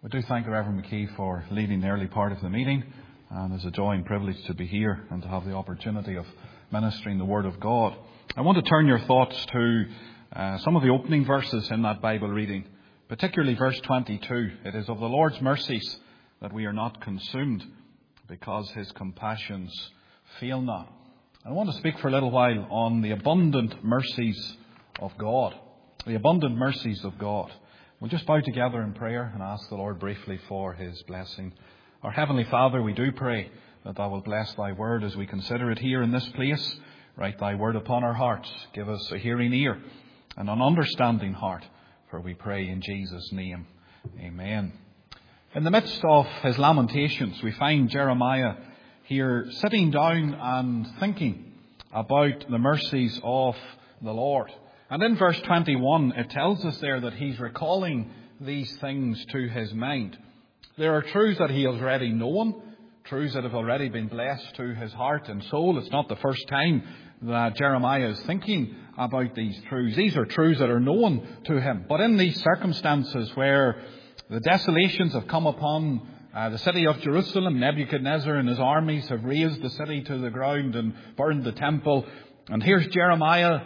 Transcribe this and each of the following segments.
We do thank the Reverend McKee for leading the early part of the meeting, and it's a joy and privilege to be here and to have the opportunity of ministering the Word of God. I want to turn your thoughts to some of the opening verses in that Bible reading, particularly verse 22. It is of the Lord's mercies that we are not consumed, because His compassions fail not. I want to speak for a little while on the abundant mercies of God. The abundant mercies of God. We'll just bow together in prayer and ask the Lord briefly for His blessing. Our Heavenly Father, we do pray that Thou wilt bless Thy word as we consider it here in this place. Write Thy word upon our hearts. Give us a hearing ear and an understanding heart, for we pray in Jesus' name. Amen. In the midst of his lamentations, we find Jeremiah here sitting down and thinking about the mercies of the Lord. And in verse 21, it tells us there that he's recalling these things to his mind. There are truths that he has already known, truths that have already been blessed to his heart and soul. It's not the first time that Jeremiah is thinking about these truths. These are truths that are known to him. But in these circumstances where the desolations have come upon the city of Jerusalem, Nebuchadnezzar and his armies have razed the city to the ground and burned the temple. And here's Jeremiah,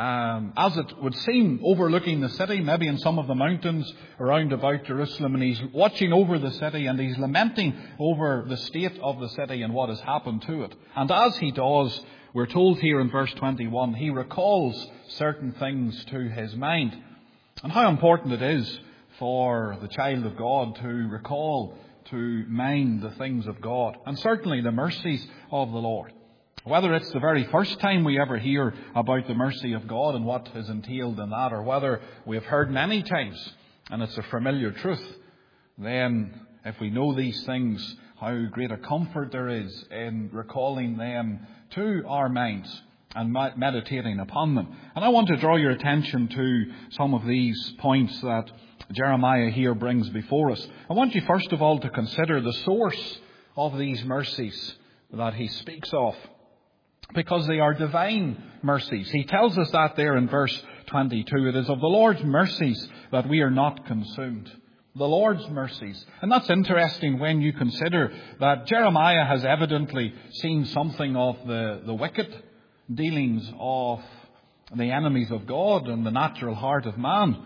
as it would seem, overlooking the city, maybe in some of the mountains around about Jerusalem. And he's watching over the city and he's lamenting over the state of the city and what has happened to it. And as he does, we're told here in verse 21, he recalls certain things to his mind. And how important it is for the child of God to recall to mind the things of God, and certainly the mercies of the Lord. Whether it's the very first time we ever hear about the mercy of God and what is entailed in that, or whether we have heard many times and it's a familiar truth, then if we know these things, how great a comfort there is in recalling them to our minds and meditating upon them. And I want to draw your attention to some of these points that Jeremiah here brings before us. I want you first of all to consider the source of these mercies that he speaks of, because they are divine mercies. He tells us that there in verse 22. It is of the Lord's mercies that we are not consumed. The Lord's mercies. And that's interesting when you consider that Jeremiah has evidently seen something of the wicked dealings of the enemies of God and the natural heart of man.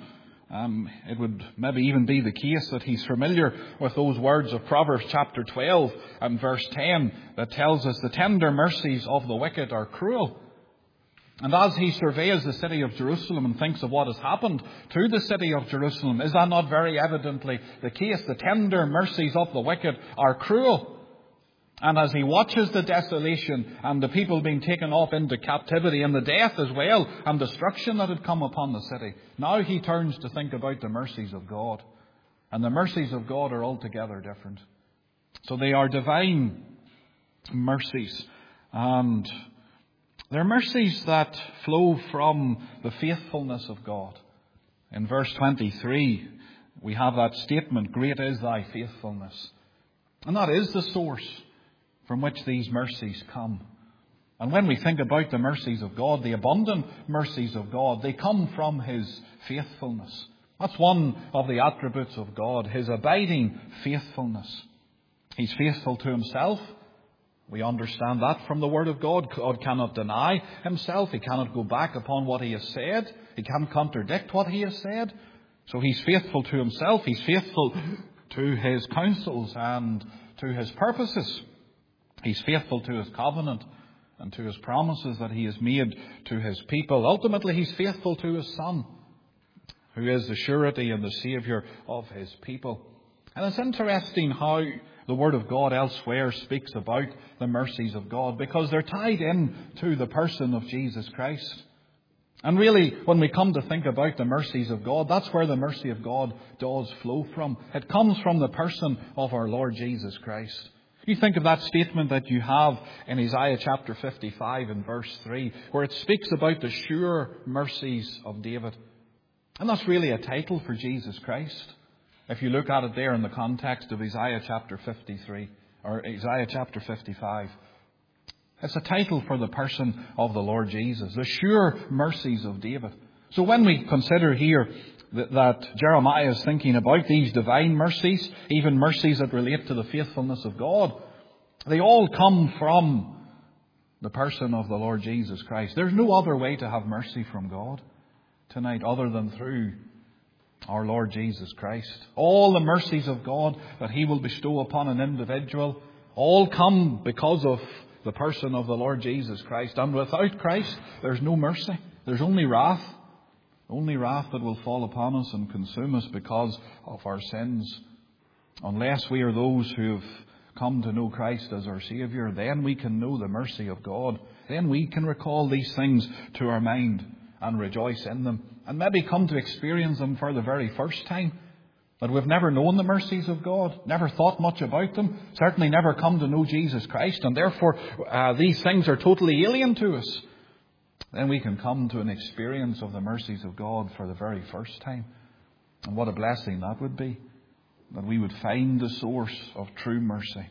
It would maybe even be the case that he's familiar with those words of Proverbs chapter 12 and verse 10 that tells us the tender mercies of the wicked are cruel. And as he surveys the city of Jerusalem and thinks of what has happened to the city of Jerusalem, is that not very evidently the case? The tender mercies of the wicked are cruel. And as he watches the desolation and the people being taken off into captivity and the death as well and destruction that had come upon the city, now he turns to think about the mercies of God. And the mercies of God are altogether different. So they are divine mercies. And they're mercies that flow from the faithfulness of God. In verse 23, we have that statement, "Great is thy faithfulness." And that is the source from which these mercies come. And when we think about the mercies of God, the abundant mercies of God, they come from His faithfulness. That's one of the attributes of God, His abiding faithfulness. He's faithful to Himself. We understand that from the Word of God. God cannot deny Himself. He cannot go back upon what He has said. He can't contradict what He has said. So He's faithful to Himself. He's faithful to His counsels and to His purposes. He's faithful to His covenant and to His promises that He has made to His people. Ultimately, He's faithful to His Son, who is the surety and the Saviour of His people. And it's interesting how the Word of God elsewhere speaks about the mercies of God, because they're tied in to the person of Jesus Christ. And really, when we come to think about the mercies of God, that's where the mercy of God does flow from. It comes from the person of our Lord Jesus Christ. You think of that statement that you have in Isaiah chapter 55 and verse 3, where it speaks about the sure mercies of David. And that's really a title for Jesus Christ. If you look at it there in the context of Isaiah chapter 53, or Isaiah chapter 55. It's a title for the person of the Lord Jesus, the sure mercies of David. So when we consider here that Jeremiah is thinking about, these divine mercies, even mercies that relate to the faithfulness of God, they all come from the person of the Lord Jesus Christ. There's no other way to have mercy from God tonight other than through our Lord Jesus Christ. All the mercies of God that He will bestow upon an individual all come because of the person of the Lord Jesus Christ. And without Christ, there's no mercy. There's only wrath. Only wrath that will fall upon us and consume us because of our sins. Unless we are those who have come to know Christ as our Saviour, then we can know the mercy of God. Then we can recall these things to our mind and rejoice in them. And maybe come to experience them for the very first time. But we've never known the mercies of God, never thought much about them, certainly never come to know Jesus Christ, and therefore these things are totally alien to us. Then we can come to an experience of the mercies of God for the very first time. And what a blessing that would be, that we would find the source of true mercy.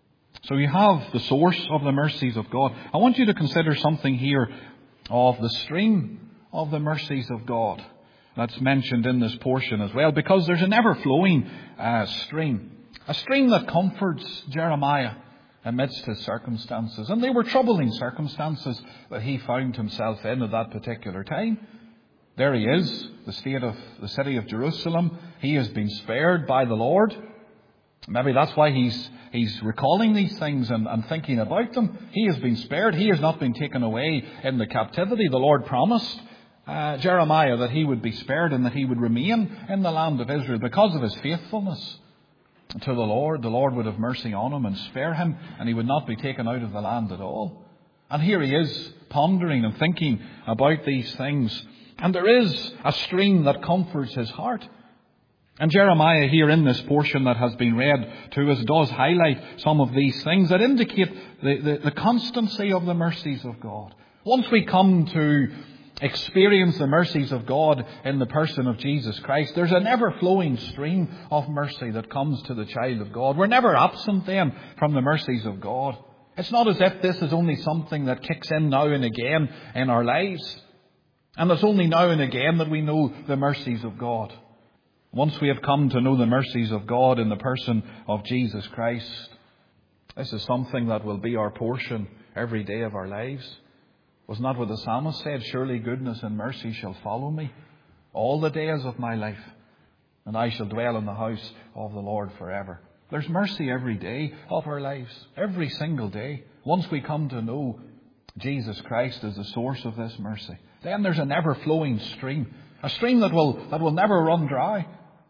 So you have the source of the mercies of God. I want you to consider something here of the stream of the mercies of God. That's mentioned in this portion as well, because there's an ever-flowing stream. A stream that comforts Jeremiah amidst his circumstances. And they were troubling circumstances that he found himself in at that particular time. There he is, the state of the city of Jerusalem. He has been spared by the Lord. Maybe that's why he's recalling these things and thinking about them. He has been spared. He has not been taken away in the captivity. The Lord promised Jeremiah that he would be spared and that he would remain in the land of Israel because of his faithfulness to the Lord. The Lord would have mercy on him and spare him, and he would not be taken out of the land at all. And here he is pondering and thinking about these things. And there is a stream that comforts his heart. And Jeremiah here in this portion that has been read to us does highlight some of these things that indicate the constancy of the mercies of God. Once we come to experience the mercies of God in the person of Jesus Christ, there's an ever-flowing stream of mercy that comes to the child of God. We're never absent then from the mercies of God. It's not as if this is only something that kicks in now and again in our lives. And it's only now and again that we know the mercies of God. Once we have come to know the mercies of God in the person of Jesus Christ, this is something that will be our portion every day of our lives. Wasn't that what the psalmist said? Surely goodness and mercy shall follow me all the days of my life, and I shall dwell in the house of the Lord forever. There's mercy every day of our lives, every single day. Once we come to know Jesus Christ as the source of this mercy, then there's an ever-flowing stream, a stream that will never run dry.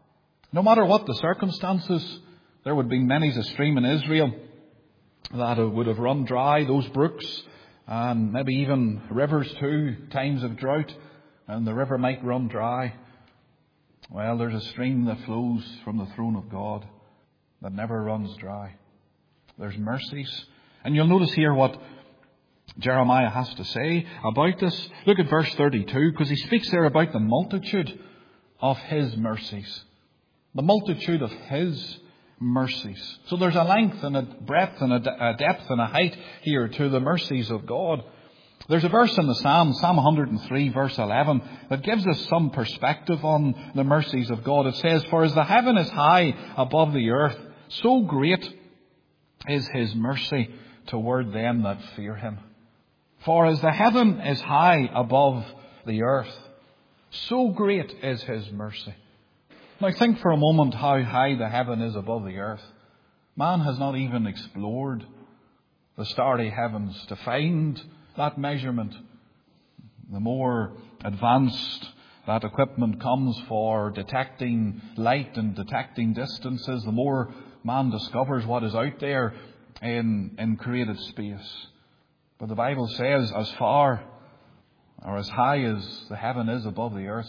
No matter what the circumstances, there would be many a stream in Israel that would have run dry, those brooks, and maybe even rivers too, times of drought, and the river might run dry. Well, there's a stream that flows from the throne of God that never runs dry. There's mercies. And you'll notice here what Jeremiah has to say about this. Look at verse 32, because he speaks there about the multitude of his mercies. The multitude of his mercies. So there's a length and a breadth and a depth and a height here to the mercies of God. There's a verse in the Psalm 103 verse 11, that gives us some perspective on the mercies of God. It says, "For as the heaven is high above the earth, so great is his mercy toward them that fear him." For as the heaven is high above the earth, so great is his mercy. Now think for a moment how high the heaven is above the earth. Man has not even explored the starry heavens to find that measurement. The more advanced that equipment comes for detecting light and detecting distances, the more man discovers what is out there in created space. But the Bible says, as far or as high as the heaven is above the earth,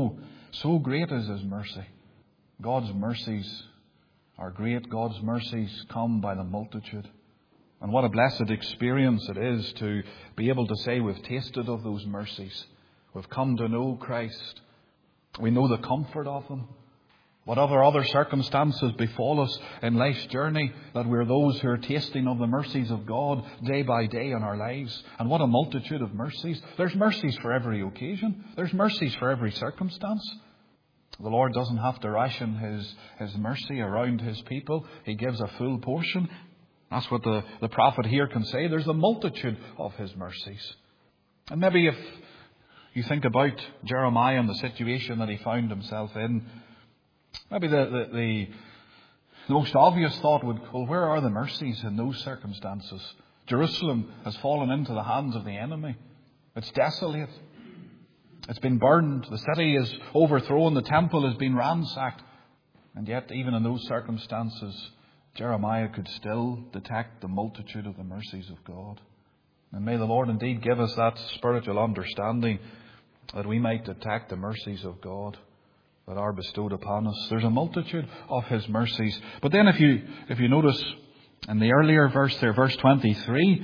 so great is his mercy. God's mercies are great. God's mercies come by the multitude. And what a blessed experience it is to be able to say we've tasted of those mercies. We've come to know Christ. We know the comfort of them. Whatever other circumstances befall us in life's journey, that we're those who are tasting of the mercies of God day by day in our lives. And what a multitude of mercies. There's mercies for every occasion. There's mercies for every circumstance. The Lord doesn't have to ration His mercy around His people. He gives a full portion. That's what the prophet here can say. There's a multitude of His mercies. And maybe if you think about Jeremiah and the situation that he found himself in, maybe the most obvious thought would, well, where are the mercies in those circumstances? Jerusalem has fallen into the hands of the enemy. It's desolate. It's been burned. The city is overthrown. The temple has been ransacked. And yet, even in those circumstances, Jeremiah could still detect the multitude of the mercies of God. And may the Lord indeed give us that spiritual understanding that we might detect the mercies of God that are bestowed upon us. There's a multitude of His mercies. But then if you notice in the earlier verse there, verse 23,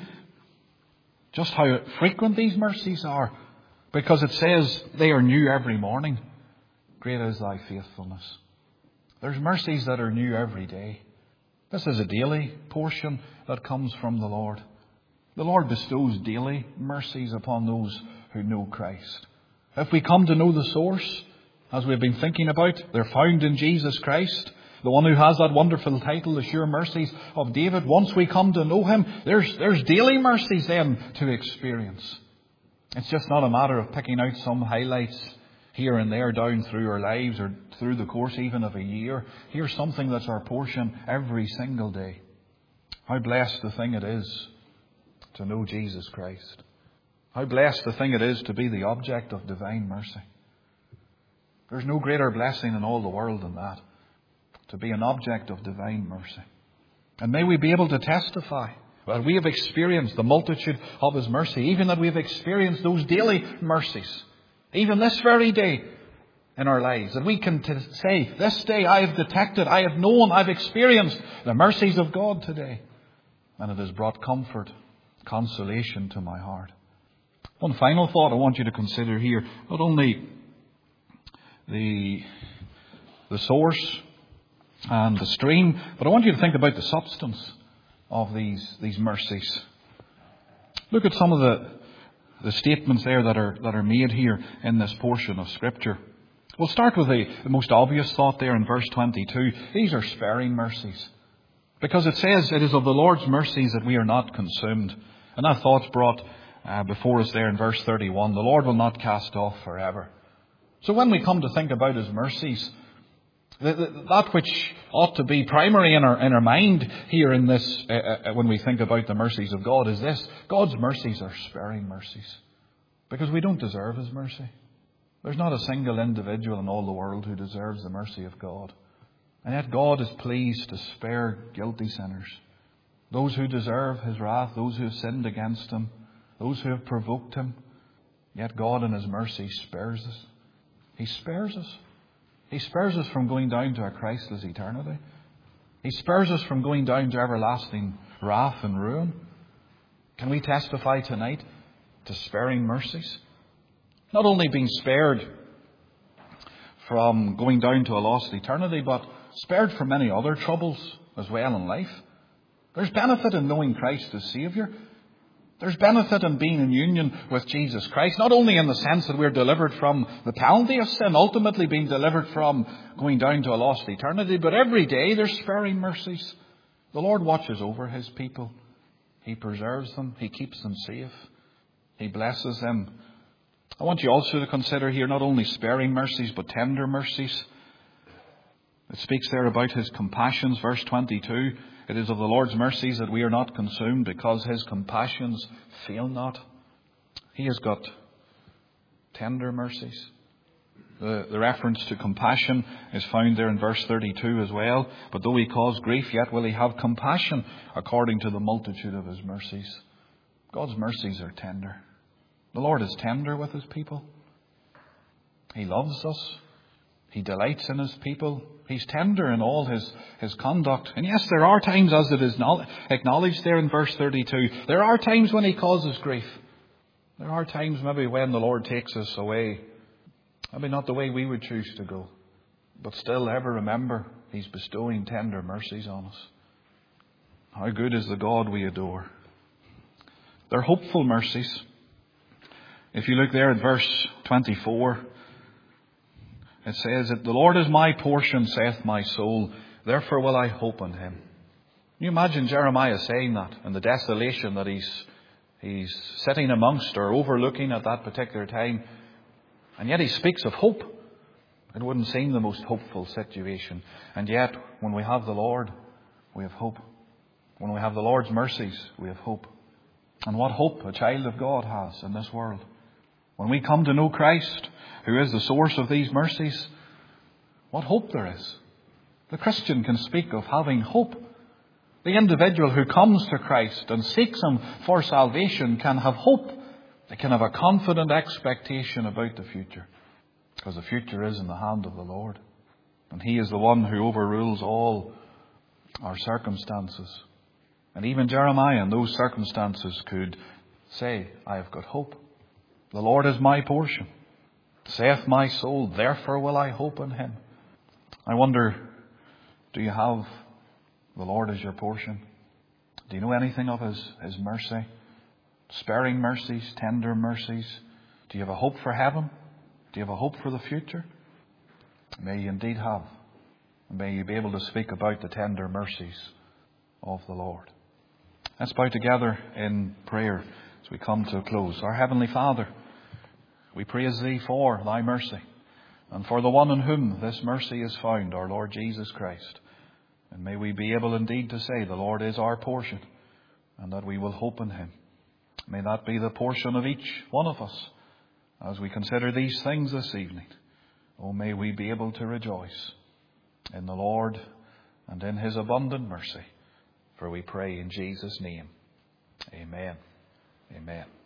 just how frequent these mercies are. Because it says they are new every morning. Great is thy faithfulness. There's mercies that are new every day. This is a daily portion that comes from the Lord. The Lord bestows daily mercies upon those who know Christ. If we come to know the source, as we've been thinking about, they're found in Jesus Christ, the one who has that wonderful title, the sure mercies of David. Once we come to know Him, there's daily mercies then to experience. It's just not a matter of picking out some highlights here and there down through our lives or through the course even of a year. Here's something that's our portion every single day. How blessed the thing it is to know Jesus Christ. How blessed the thing it is to be the object of divine mercy. There's no greater blessing in all the world than that. To be an object of divine mercy. And may we be able to testify that we have experienced the multitude of His mercy. Even that we have experienced those daily mercies. Even this very day in our lives. That we can say, this day I have detected, I have known, I've experienced the mercies of God today. And it has brought comfort, consolation to my heart. One final thought I want you to consider here. Not only the source and the stream, but I want you to think about the substance of these mercies. Look at some of the statements there that are made here in this portion of Scripture. We'll start with the most obvious thought there in verse 22. These are sparing mercies. Because it says it is of the Lord's mercies that we are not consumed. And that thought's brought before us there in verse 31. The Lord will not cast off forever. So when we come to think about His mercies, that which ought to be primary in our mind here in this, when we think about the mercies of God, is this: God's mercies are sparing mercies, because we don't deserve His mercy. There's not a single individual in all the world who deserves the mercy of God, and yet God is pleased to spare guilty sinners, those who deserve His wrath, those who have sinned against Him, those who have provoked Him. Yet God in His mercy spares us. He spares us. He spares us from going down to a Christless eternity. He spares us from going down to everlasting wrath and ruin. Can we testify tonight to sparing mercies? Not only being spared from going down to a lost eternity, but spared from many other troubles as well in life. There's benefit in knowing Christ as Saviour. There's benefit in being in union with Jesus Christ, not only in the sense that we're delivered from the penalty of sin, ultimately being delivered from going down to a lost eternity, but every day there's sparing mercies. The Lord watches over His people. He preserves them. He keeps them safe. He blesses them. I want you also to consider here not only sparing mercies, but tender mercies. It speaks there about His compassions, verse 22. It is of the Lord's mercies that we are not consumed, because His compassions fail not. He has got tender mercies. The reference to compassion is found there in verse 32 as well. But though He cause grief, yet will He have compassion according to the multitude of His mercies. God's mercies are tender. The Lord is tender with His people. He loves us. He delights in His people. He's tender in all his conduct. And yes, there are times, as it is acknowledged there in verse 32, there are times when He causes grief. There are times maybe when the Lord takes us away. Maybe not the way we would choose to go. But still, ever remember, He's bestowing tender mercies on us. How good is the God we adore. They're hopeful mercies. If you look there at verse 24, It says that the Lord is my portion, saith my soul, therefore will I hope in him. Can you imagine Jeremiah saying that in the desolation that he's sitting amongst or overlooking at that particular time? And yet he speaks of hope. It wouldn't seem the most hopeful situation. And yet, when we have the Lord, we have hope. When we have the Lord's mercies, we have hope. And what hope a child of God has in this world. When we come to know Christ, who is the source of these mercies, what hope there is. The Christian can speak of having hope. The individual who comes to Christ and seeks Him for salvation can have hope. They can have a confident expectation about the future. Because the future is in the hand of the Lord. And He is the one who overrules all our circumstances. And even Jeremiah in those circumstances could say, I have got hope. The Lord is my portion. Saith my soul, therefore will I hope in Him. I wonder, do you have the Lord as your portion? Do you know anything of His mercy? Sparing mercies, tender mercies. Do you have a hope for heaven? Do you have a hope for the future? May you indeed have. And may you be able to speak about the tender mercies of the Lord. Let's bow together in prayer as we come to a close. Our Heavenly Father, we praise Thee for Thy mercy and for the one in whom this mercy is found, our Lord Jesus Christ. And may we be able indeed to say the Lord is our portion and that we will hope in Him. May that be the portion of each one of us as we consider these things this evening. Oh, may we be able to rejoice in the Lord and in His abundant mercy. For we pray in Jesus' name. Amen. Amen.